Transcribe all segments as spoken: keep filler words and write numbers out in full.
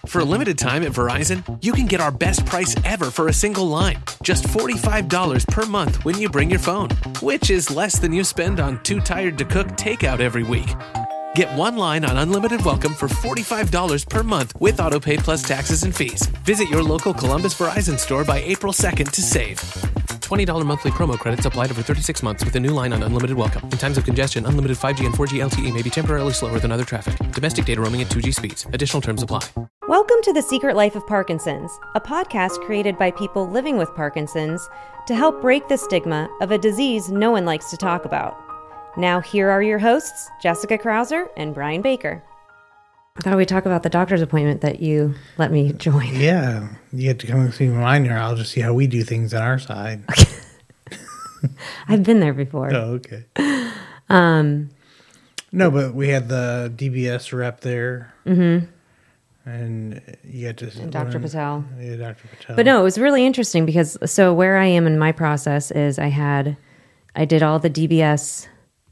For a limited time at Verizon, you can get our best price ever for a single line. Just forty-five dollars per month when you bring your phone, which is less than you spend on Too Tired to Cook takeout every week. Get one line on Unlimited Welcome for forty-five dollars per month with AutoPay plus taxes and fees. Visit your local Columbus Verizon store by April second to save. twenty dollars monthly promo credits applied over thirty-six months with a new line on Unlimited Welcome. In times of congestion, unlimited five G and four G L T E may be temporarily slower than other traffic. Domestic data roaming at two G speeds. Additional terms apply. Welcome to The Secret Life of Parkinson's, a podcast created by people living with Parkinson's to help break the stigma of a disease no one likes to talk about. Now here are your hosts, Jessica Krauser and Brian Baker. I thought we'd talk about the doctor's appointment that you let me join. Yeah, you get to come and see mine here. I'll just see how we do things on our side. I've been there before. Oh, okay. Um, no, but we had the D B S rep there. Mm-hmm. And you had to... And Doctor Patel. Yeah, Doctor Patel. But no, it was really interesting because, so where I am in my process is I had, I did all the D B S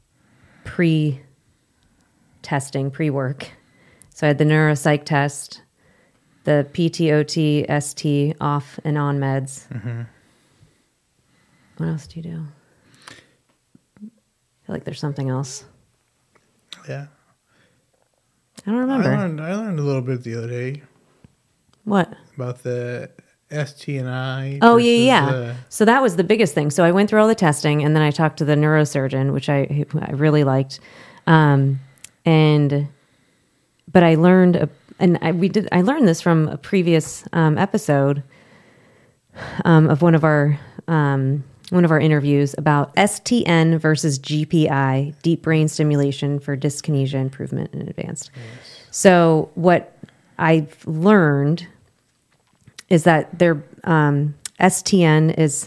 pre-testing, pre-work. So I had the neuropsych test, the P T O T, S T, off and on meds. Mm-hmm. What else do you do? I feel like there's something else. Yeah. I don't remember. I learned, I learned a little bit the other day. What? About the S T and I. Oh, yeah, yeah. The... So that was the biggest thing. So I went through all the testing, and then I talked to the neurosurgeon, which I I really liked. Um, and... But I learned, a, and I, we did. I learned this from a previous um, episode um, of one of our um, one of our interviews about S T N versus G P I, deep brain stimulation for dyskinesia improvement in advanced. Yes. So what I've learned is that their um, S T N is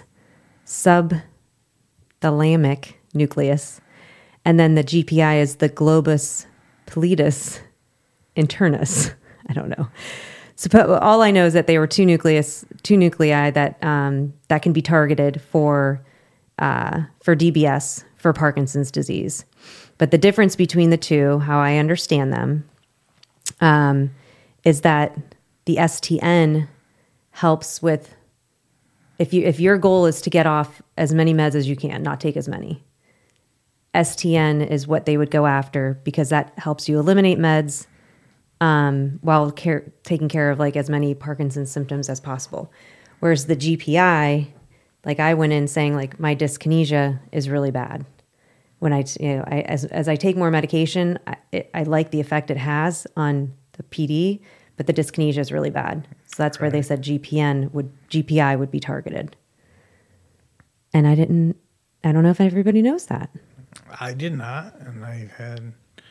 subthalamic nucleus, and then the G P I is the globus pallidus internus. I don't know. So all I know is that they were two nucleus, two nuclei that um, that can be targeted for uh, for D B S, for Parkinson's disease. But the difference between the two, how I understand them, um, is that the S T N helps with if you if your goal is to get off as many meds as you can, not take as many. S T N is what they would go after because that helps you eliminate meds. Um, while care, taking care of like as many Parkinson's symptoms as possible. Whereas the G P I, like I went in saying like my dyskinesia is really bad. When I, you know, I, as, as I take more medication, I, it, I like the effect it has on the P D, but the dyskinesia is really bad. So that's where they said G P N would, G P I would be targeted. And I didn't, I don't know if everybody knows that. I did not. And I've had...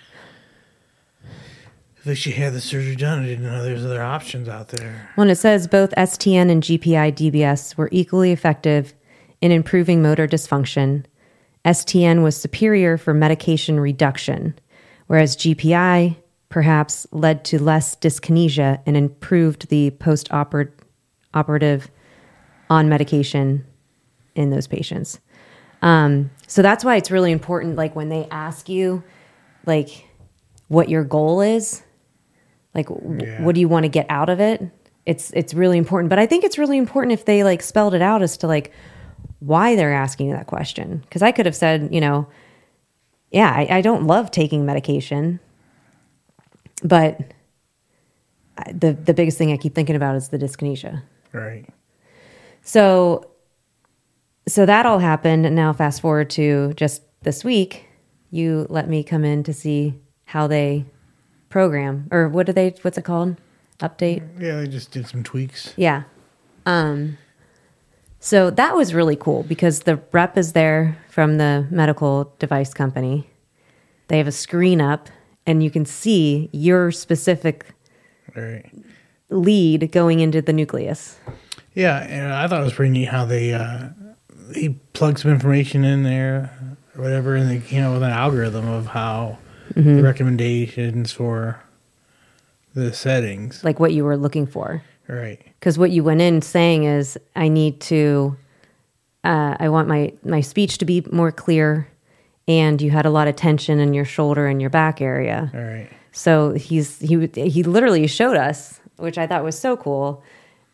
If she had the surgery done, I didn't know there's other options out there. When it says both S T N and G P I D B S were equally effective in improving motor dysfunction, S T N was superior for medication reduction, whereas G P I perhaps led to less dyskinesia and improved the post-operative on medication in those patients. Um, so that's why it's really important, like when they ask you, like, what your goal is, like, yeah. What do you want to get out of it? It's it's really important. But I think it's really important if they, like, spelled it out as to, like, why they're asking that question. Because I could have said, you know, yeah, I, I don't love taking medication. But the the biggest thing I keep thinking about is the dyskinesia. Right. So, so that all happened. And now fast forward to just this week, you let me come in to see how they program, or what do they, what's it called? Update? Yeah, they just did some tweaks. Yeah. Um, so that was really cool because the rep is there from the medical device company. They have a screen up and you can see your specific right. lead going into the nucleus. Yeah, and I thought it was pretty neat how they, uh, he plugged some information in there or whatever, and they came up with an algorithm of how Mm-hmm. the recommendations for the settings. Like what you were looking for. Right. Because what you went in saying is, I need to, uh, I want my, my speech to be more clear, and you had a lot of tension in your shoulder and your back area. All right. So he's he he literally showed us which I thought was so cool,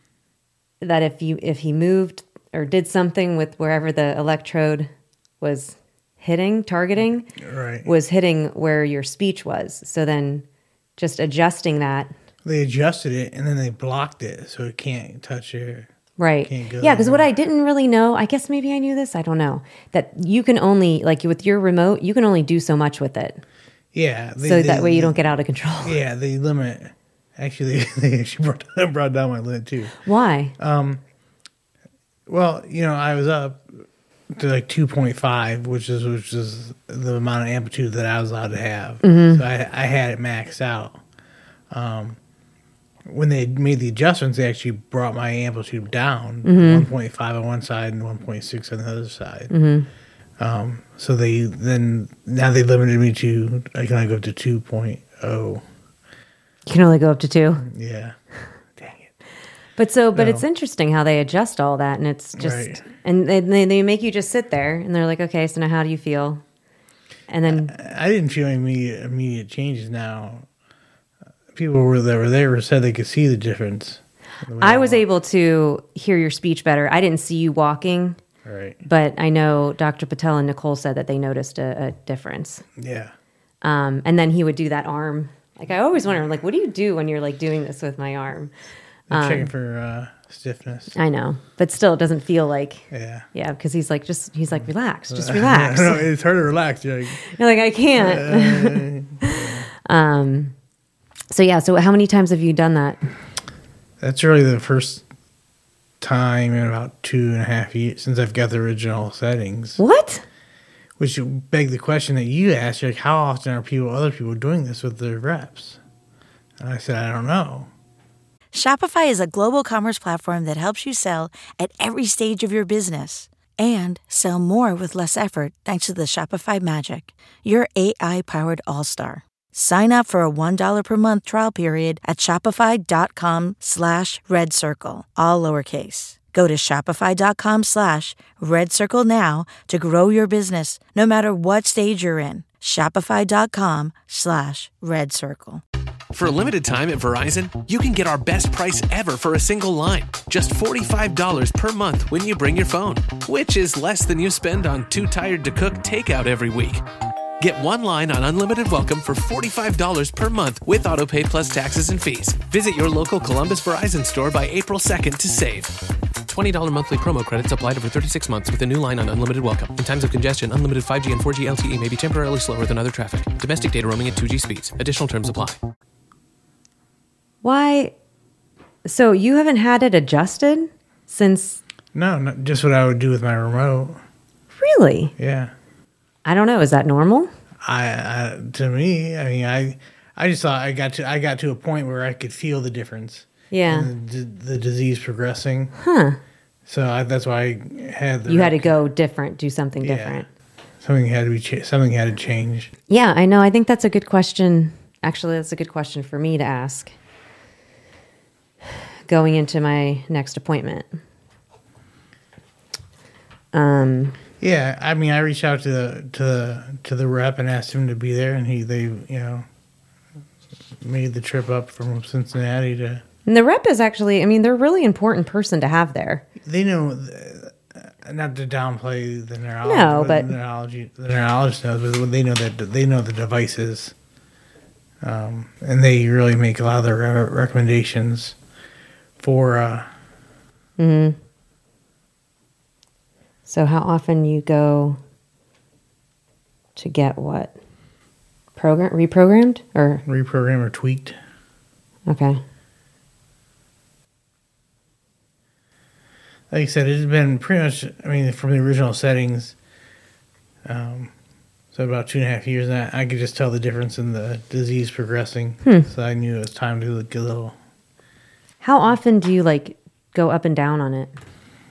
that if you if he moved or did something with wherever the electrode was hitting, targeting, right. was hitting where your speech was. So then just adjusting that. They adjusted it and then they blocked it so it can't touch your... Right. Can't go yeah, because there. what I didn't really know, I guess maybe I knew this, I don't know, that you can only, like with your remote, you can only do so much with it. Yeah. They, so they, that way you they, don't get out of control. Yeah, they limit... Actually, they, they actually brought, brought down my limit too. Why? Um. Well, you know, I was up to like two point five, which is which is the amount of amplitude that I was allowed to have. Mm-hmm. So I, I had it maxed out. Um, when they made the adjustments, they actually brought my amplitude down, mm-hmm. one point five on one side and one point six on the other side. Mm-hmm. Um, so they then now they limited me to I can only go up to two point oh. You can only go up to two. Yeah. Dang it. But so, but No. it's interesting how they adjust all that, and it's just, Right. and they, they they make you just sit there, and they're like, okay, so now how do you feel? And then I didn't feel immediate immediate changes. Now, people were that were there said they could see the difference. I was able to hear your speech better. I didn't see you walking, Right. but I know Doctor Patel and Nicole said that they noticed a, a difference. Yeah. Um, and then he would do that arm. Like I always wonder, like, what do you do when you're like doing this with my arm? I'm Um, checking for uh, stiffness. I know, but still, it doesn't feel like, Yeah. yeah, because he's like, just he's like, relax, just relax. no, it's hard to relax. You're like, You're like, I can't. uh, um, so yeah, so how many times have you done that? that's really the first time in about two and a half years since I've got the original settings. What? Which beg the question that you asked, like, how often are people, other people, doing this with their reps? And I said, I don't know. Shopify is a global commerce platform that helps you sell at every stage of your business and sell more with less effort thanks to the Shopify Magic, your A I-powered all-star. Sign up for a one dollar per month trial period at shopify.com slash red circle, all lowercase. Go to shopify.com slash red circle now to grow your business no matter what stage you're in. Shopify.com slash red circle. For a limited time at Verizon, you can get our best price ever for a single line. Just forty-five dollars per month when you bring your phone, which is less than you spend on Too Tired to Cook takeout every week. Get one line on Unlimited Welcome for forty-five dollars per month with AutoPay plus taxes and fees. Visit your local Columbus Verizon store by April second to save. twenty dollars monthly promo credits applied over thirty-six months with a new line on Unlimited Welcome. In times of congestion, unlimited five G and four G L T E may be temporarily slower than other traffic. Domestic data roaming at two G speeds. Additional terms apply. Why? So you haven't had it adjusted since? No, not just what I would do with my remote. Really? Yeah. I don't know. Is that normal? I, I to me, I mean, I I just thought I got to I got to a point where I could feel the difference. Yeah. in The, the disease progressing. Huh. So I, that's why I had the You had to go different, do something Yeah. different. something had to be cha- something had to change. Yeah, I know. I think that's a good question. Actually, that's a good question for me to ask going into my next appointment. Um. Yeah, I mean, I reached out to the to the to the rep and asked him to be there, and he they you know made the trip up from Cincinnati to. And the rep is actually, I mean, they're a really important person to have there. They know, uh, not to downplay the neurologist. No, but- the neurology, the neurologist knows, but they know that they know the devices, um, and they really make a lot of their re- recommendations for. Uh, hmm So how often you go to get what? Program reprogrammed or reprogram or tweaked. okay. Like I said, it's been pretty much, I mean, from the original settings, um, so about two and a half years, and I, I could just tell the difference in the disease progressing. Hmm. So I knew it was time to get a little. How often do you like go up and down on it?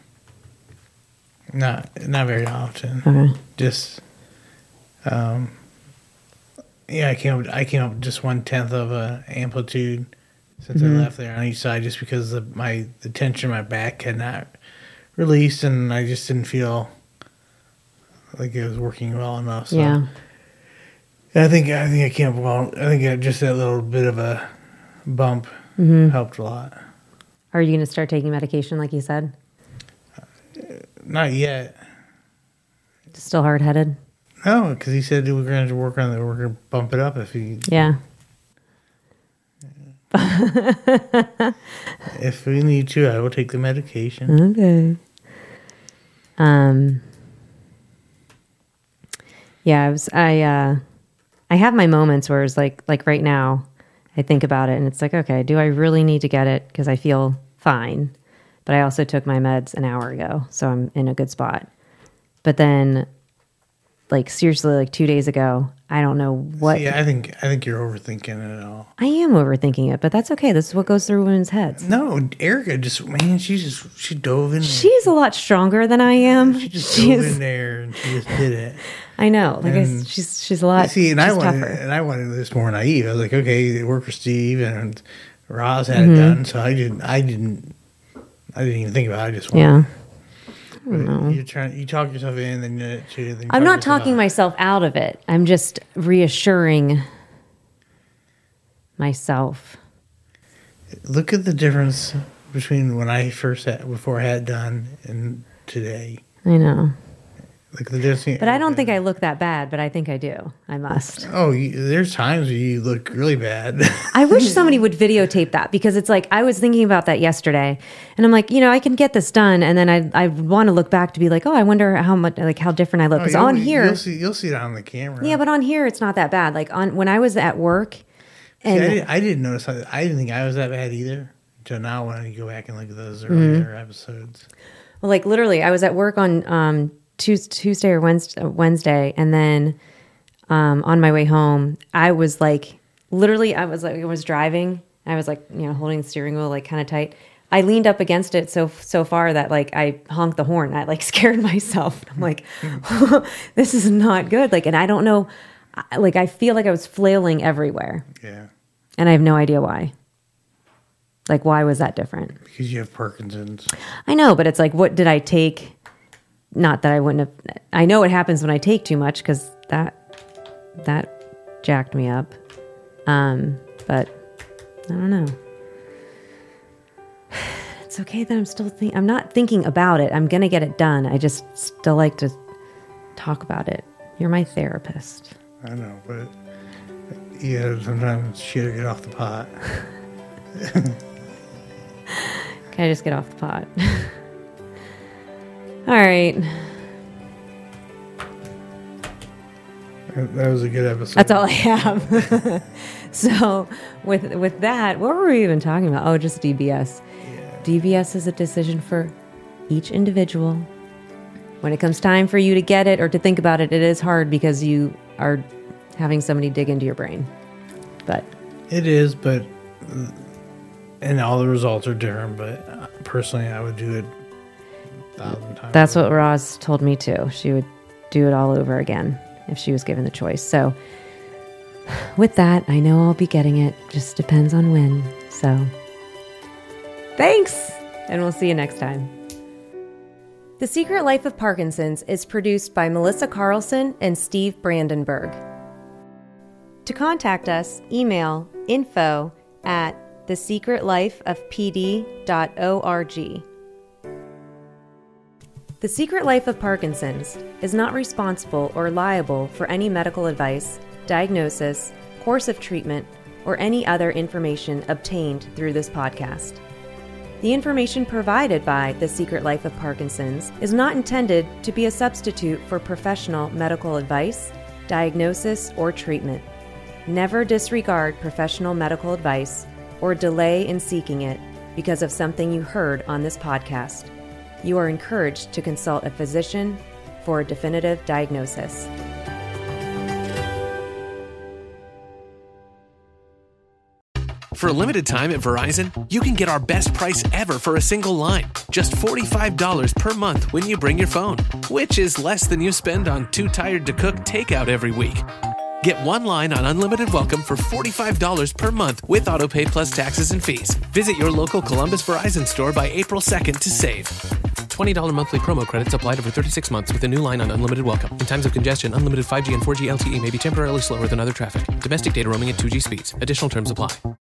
Not not very often. Okay. Just, um, yeah, I came up, I came up just one tenth of a amplitude since Mhm. I left there on each side, just because the, my the tension in my back had not released, and I just didn't feel like it was working well enough. So. Yeah. I think I think I came up well. I think I just that little bit of a bump Mm-hmm. Helped a lot. Are you going to start taking medication like you said? Not yet. Still hard-headed? No, because he said we we're going to work on it. We're going to bump it up if he... Yeah. If we need to, I will take the medication. Okay. Um. Yeah, I was. I. Uh, I have my moments where it's like, like right now, I think about it and it's like, okay, do I really need to get it because I feel fine? But I also took my meds an hour ago, so I'm in a good spot. But then, like seriously, like two days ago, I don't know what. Yeah, I think I think you're overthinking it all. I am overthinking it, but that's okay. This is what goes through women's heads. No, Erica just man, she just she dove in there. She's a lot stronger than I am. She just She's, dove in there and she just did it. I know, like I, And- she's she's a lot. See, and I she's wanted tougher. and I wanted this more naive. I was like, okay, it worked for Steve and Roz had Mm-hmm. it done, so I didn't I didn't I didn't even think about it. I just wanted Yeah. I don't know. You're trying. You talk yourself in, then you, then you I'm talk not yourself talking out. myself out of it. I'm just reassuring myself. Look at the difference between when I first had, before I had it done and today. I know. Like the difference. But I don't think I look that bad, but I think I do. I must. Oh, you, there's times where you look really bad. I wish somebody would videotape that because it's like I was thinking about that yesterday and I'm like, you know, I can get this done and then I I want to look back to be like, oh, I wonder how much like how different I look Oh, because you'll- on here you'll see, you'll see it on the camera. yeah, but on here it's not that bad. Like on when I was at work See, and I, didn't, I didn't notice. I didn't think I was that bad either until now when you go back and look at those Mm-hmm. earlier episodes. well, like literally I was at work on um Tues- Tuesday or Wednesday, Wednesday and then um, on my way home, I was like, literally, I was like, I was driving. I was like, you know, holding the steering wheel like kind of tight. I leaned up against it so so far that like I honked the horn. I like scared myself. I'm like, this is not good. Like, and I don't know, I- like I feel like I was flailing everywhere, Yeah, and I have no idea why. Like, why was that different? because you have Parkinson's. I know, but it's like, what did I take? Not that I wouldn't have. I know it happens when I take too much because that that jacked me up. Um, but I don't know. It's okay that I'm still think. I'm not thinking about it. I'm gonna get it done. I just still like to talk about it. You're my therapist. I know, but yeah, sometimes shit get off the pot. Can I just get off the pot? All right. That was a good episode. That's all I have. So with with that, what were we even talking about? Oh, just D B S. Yeah. D B S is a decision for each individual. When it comes time for you to get it or to think about it, it is hard because you are having somebody dig into your brain. But It is, but and all the results are different. But personally, I would do it a thousand times. that's what Roz told me too. She would do it all over again if she was given the choice. So with that, I know I'll be getting it. Just depends on when. So thanks, and we'll see you next time. The Secret Life of Parkinson's is produced by Melissa Carlson and Steve Brandenburg. To contact us, email info at the secret life of p d dot org. The Secret Life of Parkinson's is not responsible or liable for any medical advice, diagnosis, course of treatment, or any other information obtained through this podcast. The information provided by The Secret Life of Parkinson's is not intended to be a substitute for professional medical advice, diagnosis, or treatment. Never disregard professional medical advice or delay in seeking it because of something you heard on this podcast. You are encouraged to consult a physician for a definitive diagnosis. For a limited time at Verizon, you can get our best price ever for a single line. Just forty-five dollars per month when you bring your phone, which is less than you spend on Too Tired to Cook takeout every week. Get one line on Unlimited Welcome for forty-five dollars per month with AutoPay plus taxes and fees. Visit your local Columbus Verizon store by April second to save. twenty dollars monthly promo credits applied over thirty-six months with a new line on Unlimited Welcome. In times of congestion, unlimited five G and four G L T E may be temporarily slower than other traffic. Domestic data roaming at two G speeds. Additional terms apply.